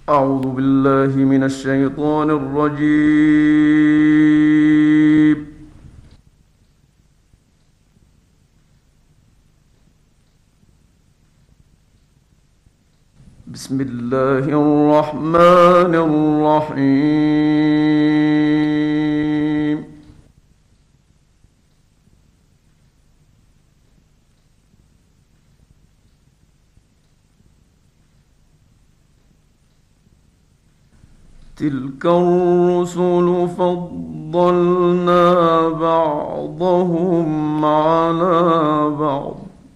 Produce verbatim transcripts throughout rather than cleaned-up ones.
أعوذ بالله من الشيطان الرجيم. بسم الله الرحمن الرحيم. تلك الرسل فضلنا بعضهم على بعض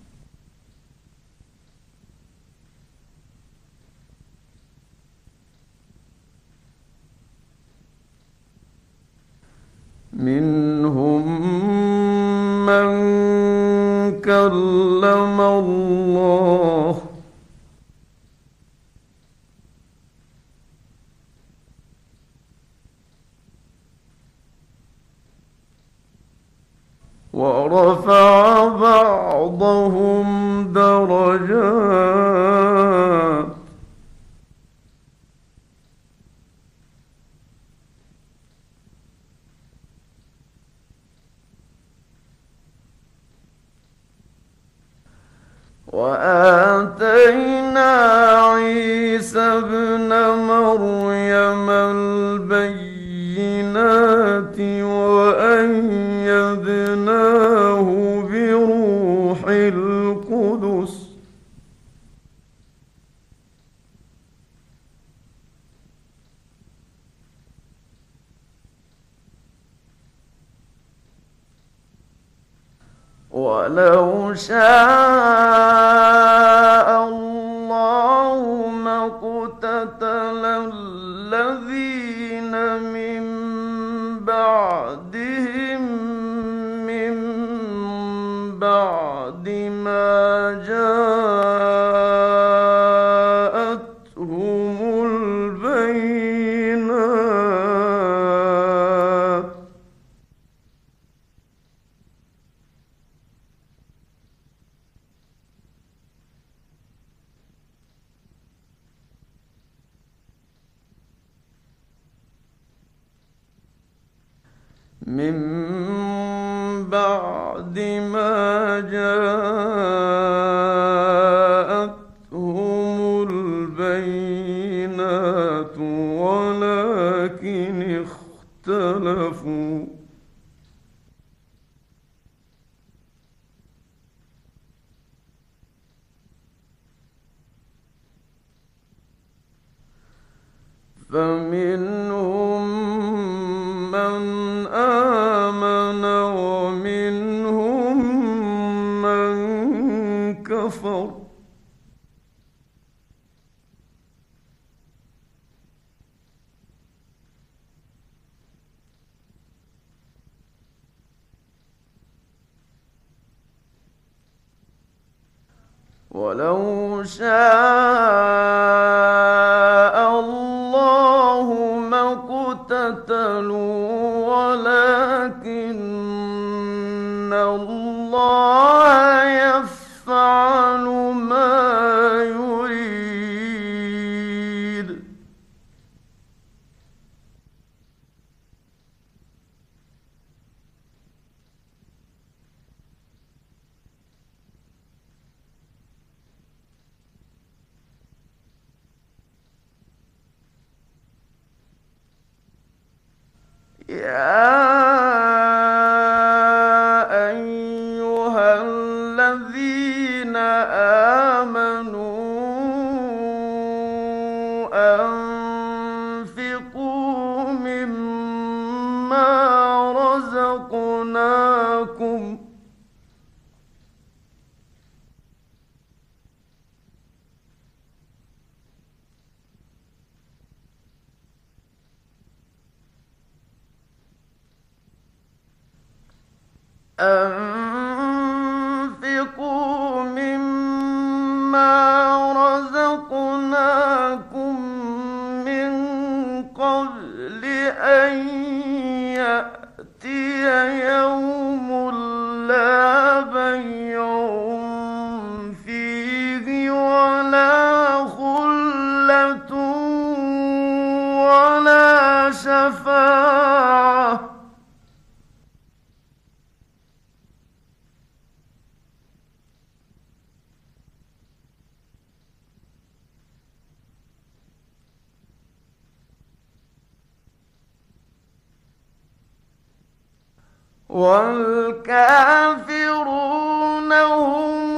منهم من كلم الله ورفع بعضهم درجات وآتينا عيسى ابن مريم البينات وأيدناه بروح القدس ولو شاء الله ما اقتتل الذين من بعدهم من بعد ما جاءتهم البينات من بعد ما جاءتهم البينات ولكن اختلفوا فمنهم من آمن ومنهم من كفر ولو شاء الله ما اقتتلوا ولكن الله يفعل ما يريد يا أيها الذين آمنوا أنفقوا مما رزقناكم أنفقوا مما رزقناكم من قبل أن يأتي يوم لا بيع فيه ولا خلة ولا شفاعة. والكافرون هم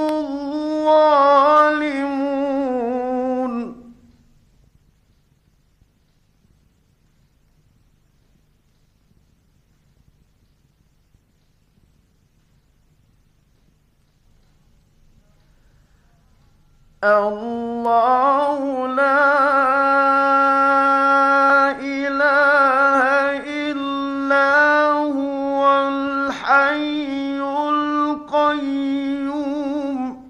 الظالمون. الله لا إله إلا هو الحي القيوم.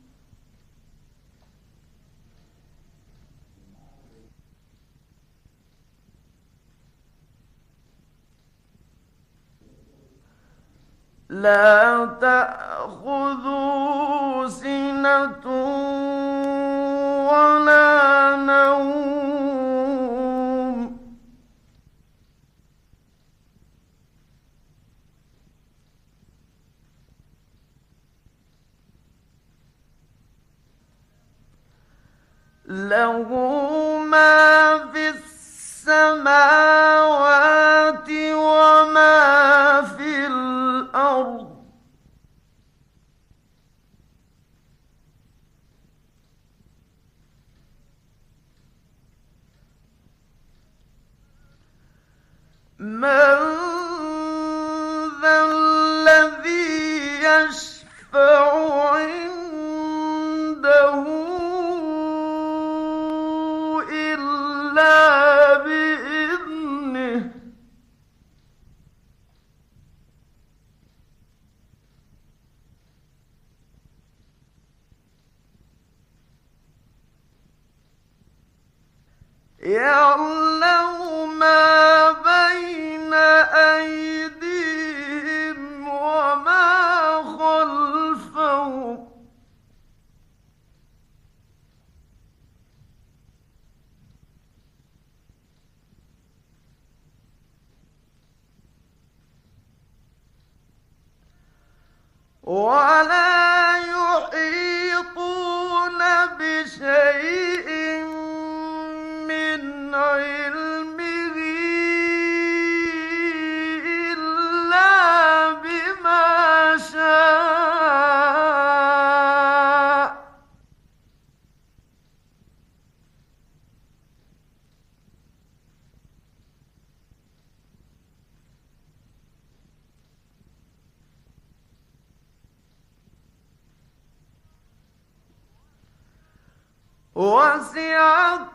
لا تأخذه سنة ولا نوم. له ما في السماوات وما في الأرض. من ذا الذي يشفع عنده إلا بإذنه. يعلم ما بين أيديهم وما خلفهم. ولا يحيطون بشيء من علمه إلا بما شاء. وسع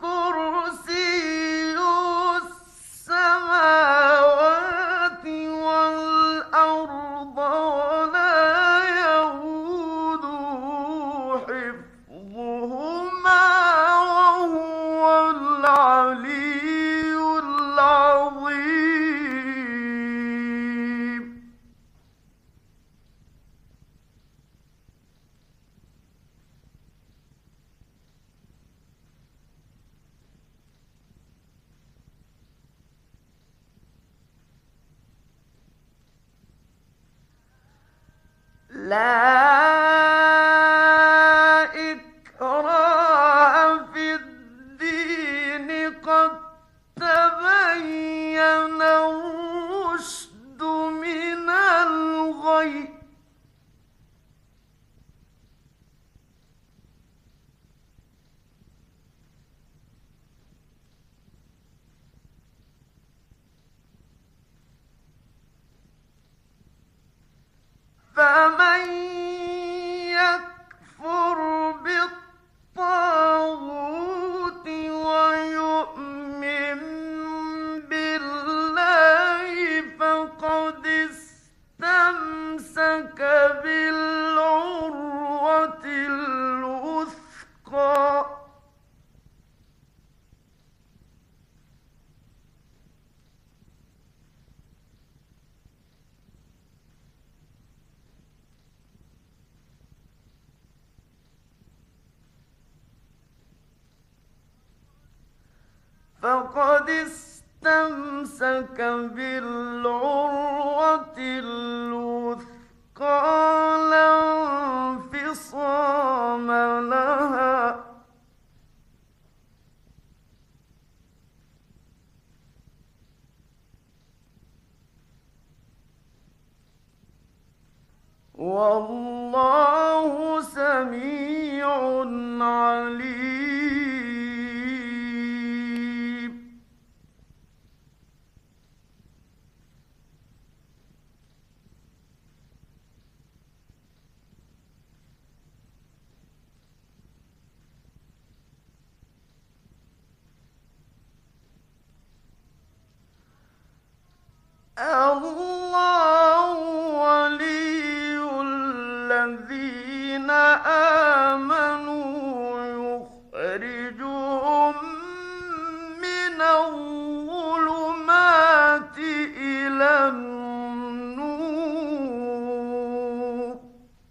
كرسيه السماوات والأرض ولا يئوده حفظهما وهو العلي العظيم. لا إكراه في الدين قد تبين الرشد من الغي. فمن يكفر بالطاغوت ويؤمن بالله فقد استمسك بالعروة الوثقى. فقد استمسك بالعروة الوثقى لا انفصام لها. والله سميع عليم. الله ولي الذين آمنوا يخرجهم من الظلمات إلى النور.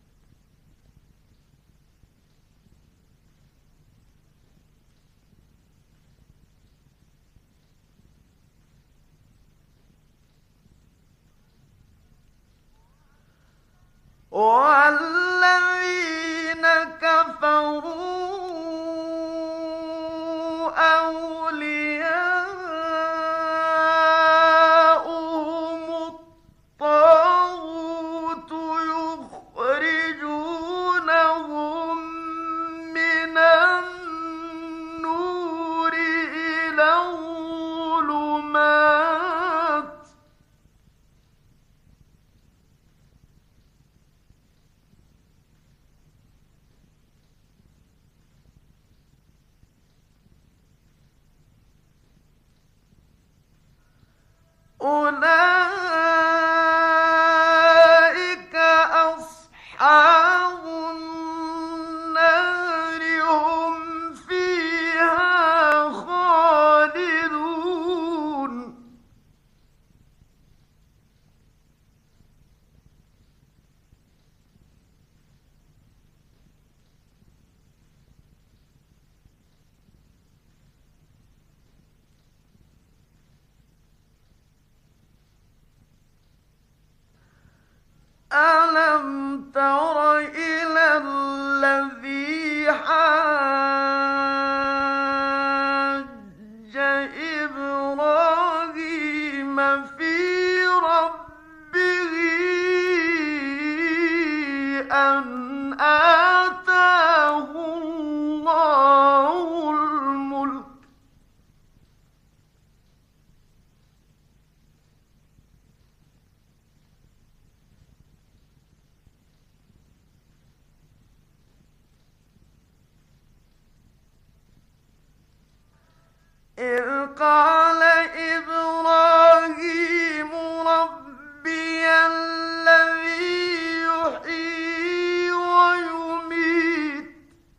والذين كفروا أولياؤهم الطاغوت يخرجونهم من النور إلى الظلمات. أولئك أصحاب النار هم فيها خالدون. ألم تر إلى الذي حاج إبراهيم في ربه أن آتاه الله الملك إذ قال إبراهيم ربي الذي يحيي ويميت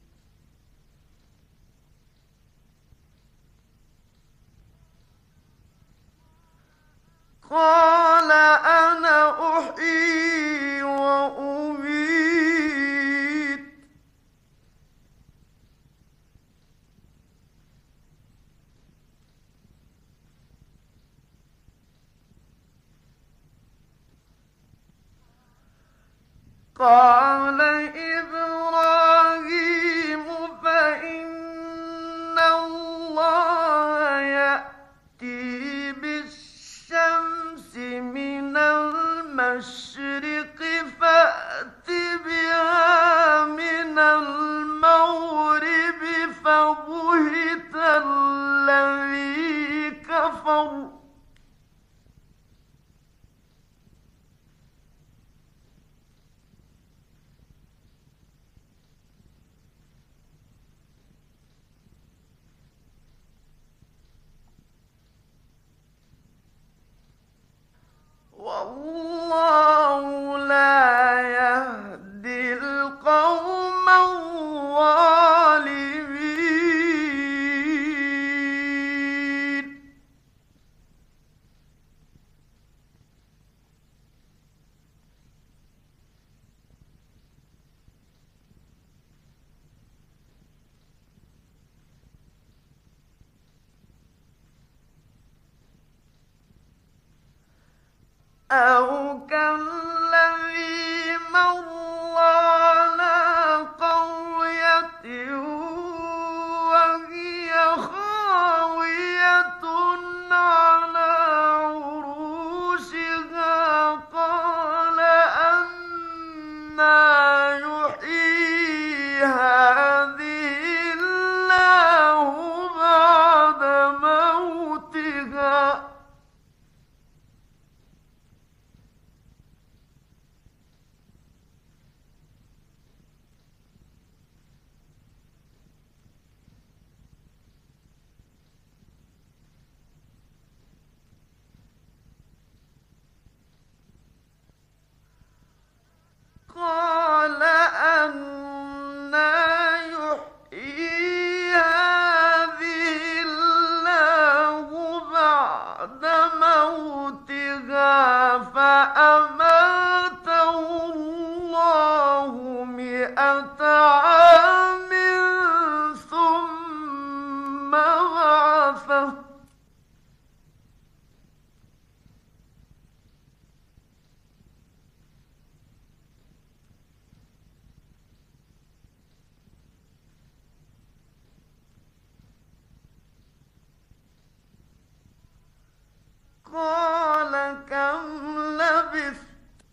قال أنا أحيي وأميت قال إبراهيم فإن الله يأتي بالشمس من المشرق فأت بها من المغرب فبهت الذي كفر أو كالذي مر على قرية وهي خاوية على عروشها قال أنى يحيي هذه الله بعد موتها قال أنى يحيي هذه الله بعد موتها فأماته الله مئة عام ثم بعثه قال كم لبثت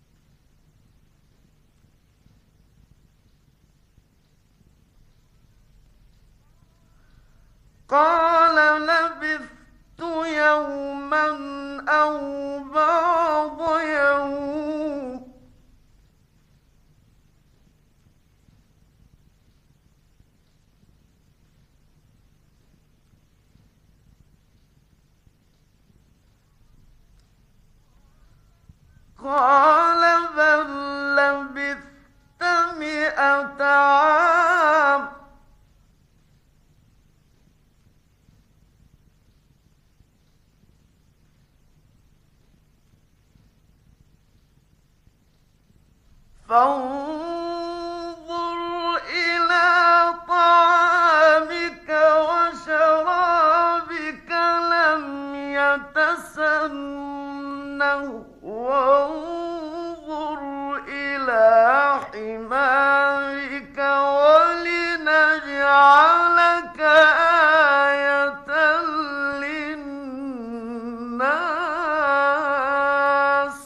قال لبثت يوما أو بعض يوم قال بل لبثت مئة عام فانظر إلى طعامك وشرابك لم يتسنه وانظر إلى حمارك ولنجعلك آية للناس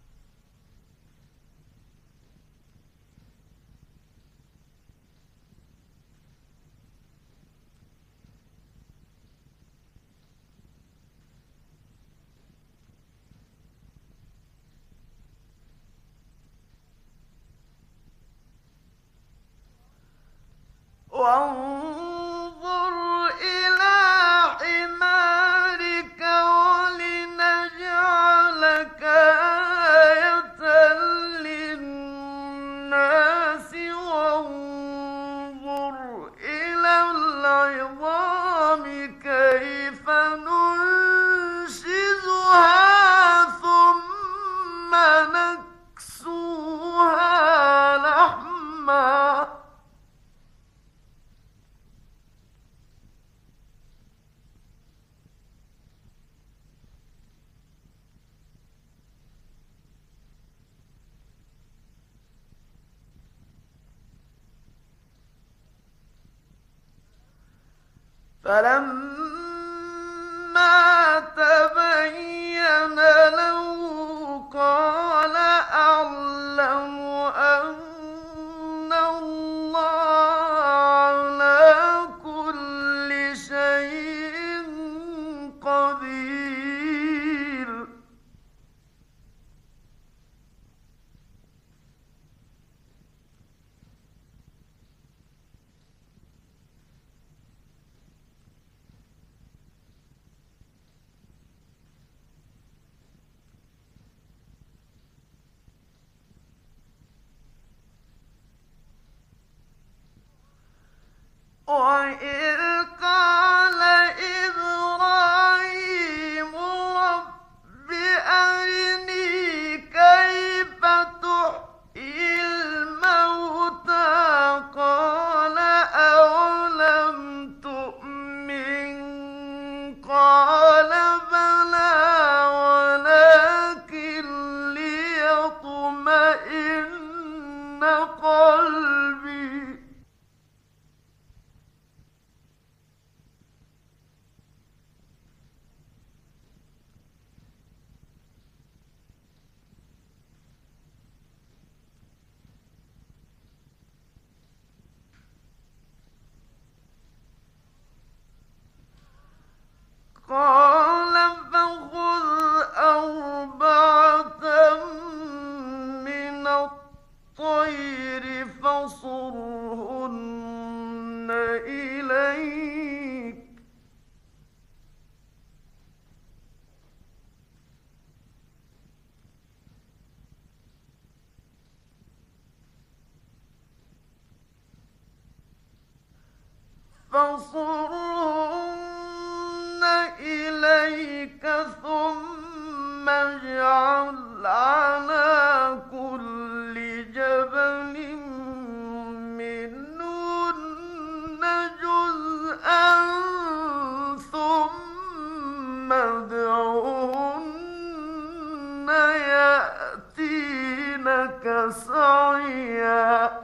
وانظر إلى حمارك ولنجعلك آية للناس وانظر إلى العظام كيف ننشزها ثم نكسوها لحما فلما تبين له قال أعلم أن الله على كل شيء قدير وإذ قال إبراهيم رب أرني كيف تحيي الموتى قال أولم تؤمن قال بلى ولكن فصرهن إليك ثم اجعل على كل جبل منهن جزءا ثم ادعهن يأتينك سعيا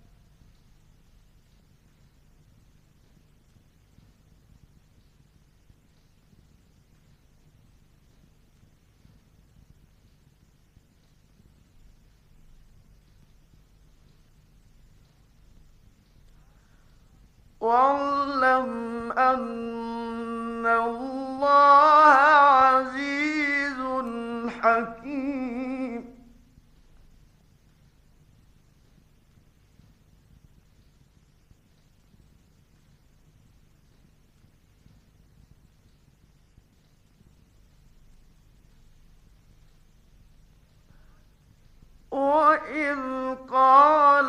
واعلم أن الله عزيز حكيم. وإذ قال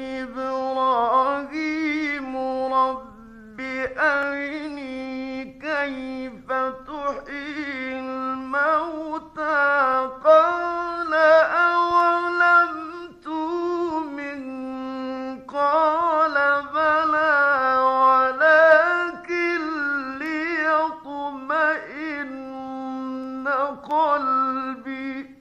إبراهيم رب أرني كيف تحيي الموتى قال أولم تؤمن قال بلى ولكن ليطمئن قلبي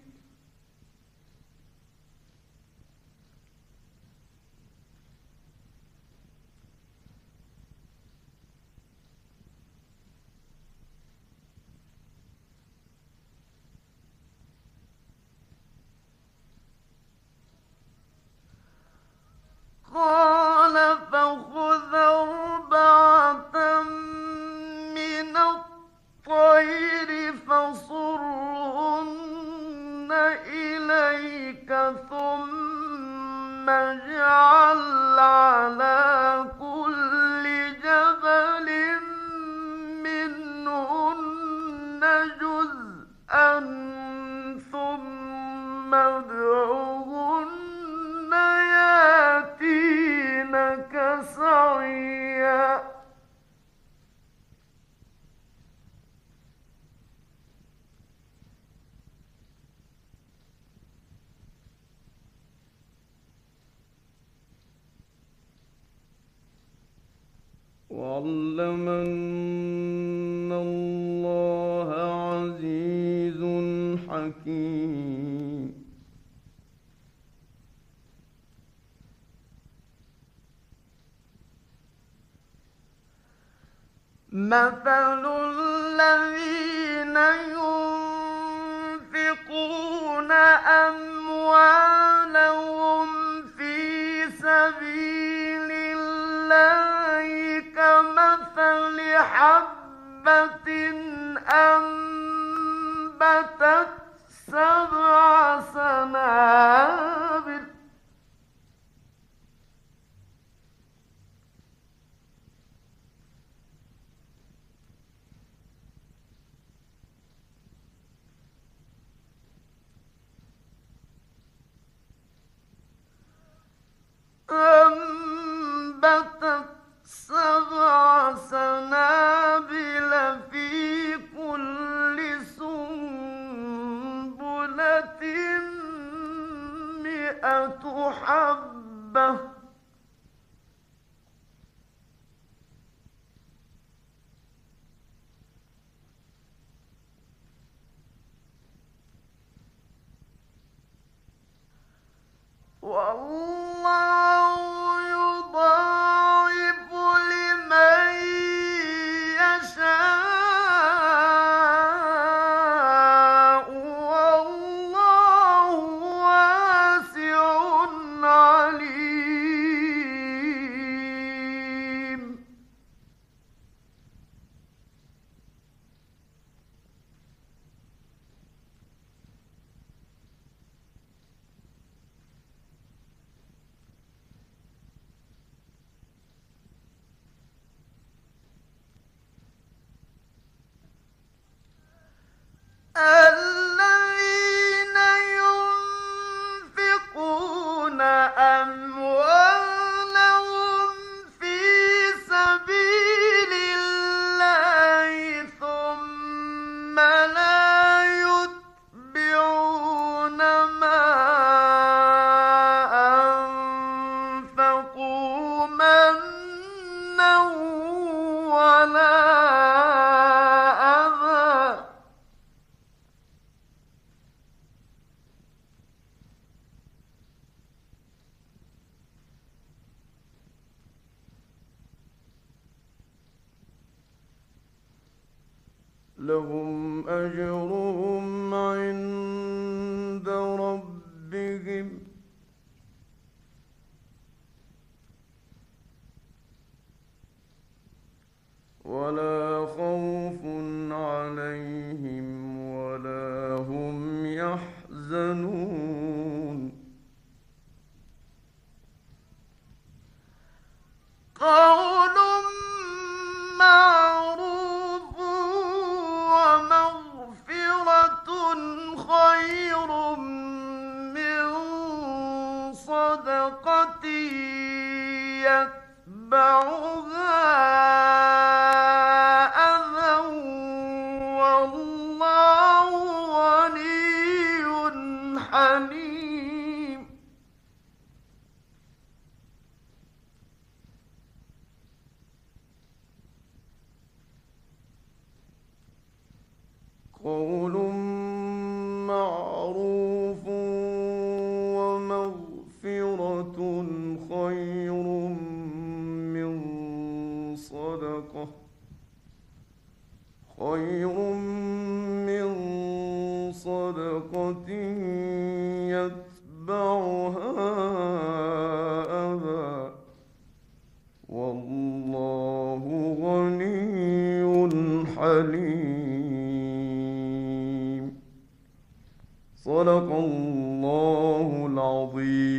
قال فخذ أربعة من الطير فصرهن إليك ثم اجعل على كل جبل منهن جزءا ثم ادعهن يأتينك سعيا واعلم أن الله عزيز حكيم. مثل الذين ينفقون أموالهم في سبيل الله كمثل حبة أنبتت سبع سنابل أنبتت سبع سنابل في كل سنبلة مئة حبة والله يضاعف لمن يشاء والله واسع عليم. لهم أجرهم عند ربهم ولا خوف عليهم ولا هم يحزنون قول معروف ومغفرة خير من صدقة يتبعها أذى والله غني حليم قول معروف ومغفرة خير من صدقة خير من صدقة يتبعها أذى والله غني حليم صدق الله العظيم.